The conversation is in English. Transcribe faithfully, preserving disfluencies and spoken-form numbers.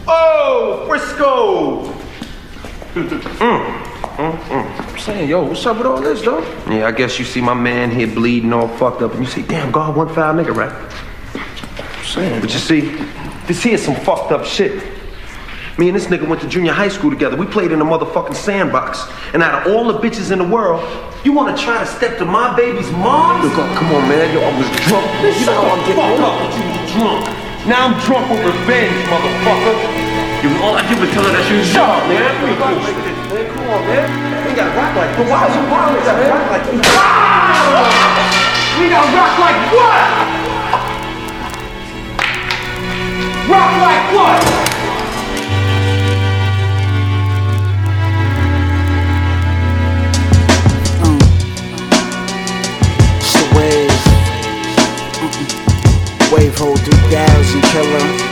Oh, Frisco! mm, mm, mm. I'm saying, yo, what's up with all this, though? Yeah, I guess you see my man here bleeding all fucked up, and you say, damn, God, one foul nigga, right? I'm saying, but you see, this here's some fucked up shit. Me and this nigga went to junior high school together. We played in a motherfucking sandbox. And out of all the bitches in the world, you wanna try to step to my baby's mom? Look, oh, come on, man, yo, I was drunk. You know how I'm getting fucked up that you was drunk. Now I'm drunk with revenge, motherfucker. You, all I did was tell her that she was shut up, man. Man, come on, man. We gotta rock like this. Why is it wrong? We gotta rock like this. We gotta rock like what? Rock like what? Um, it's the wave. Mm-mm. Wave hold three thousand killer.